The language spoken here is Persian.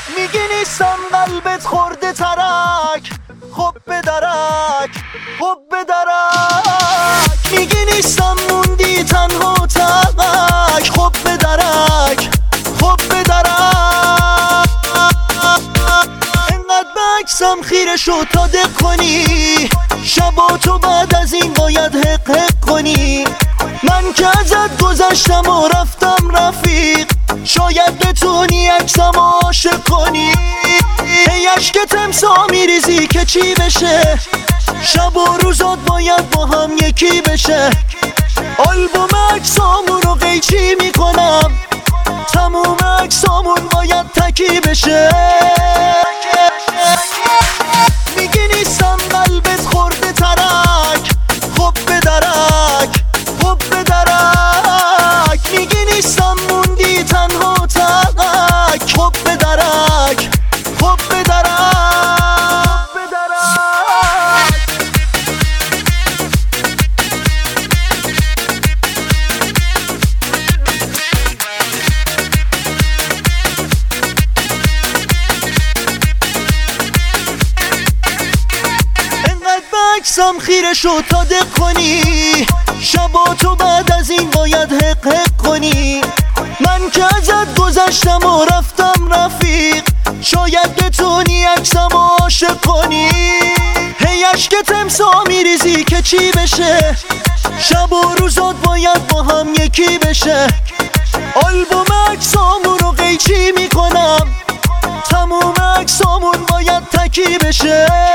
میگی نیستم قلبت خورده ترک، خب به درک، خب به درک. میگی نیستم موندی تنها تک، خب به درک، خب به درک. انقدر به عکسم خیره شد تا دق کنی، شبا تو بعد از این باید حق حق کنی. من که ازت گذشتم و رفتم رفیق، شاید بتونی عکسم عاشق کنی. ای عشق تمسا میریزی که چی بشه، شب و روزات باید با هم یکی بشه. آلبوم عکسامون رو قیچی میکنم، تموم عکسامون باید تکی بشه. میگی نیستم قلبت خورده ترک، خب به درک، خب به درک. میگی نیستم موندی تنها تک، خب به درک، خب به درک، به درک. انقدر به عکسم خیره شد تا دق کنی، شبا تو بعد از این باید حق حق کنی. من که ازت گذشتم و رفتم رفیق، شاید بتونی عکسم عاشق کنی. هی عشق تمسا میریزی که چی بشه، شب و روزات باید با هم یکی بشه. آلبوم عکسامون رو قیچی میکنم، تموم عکسامون باید تکی بشه.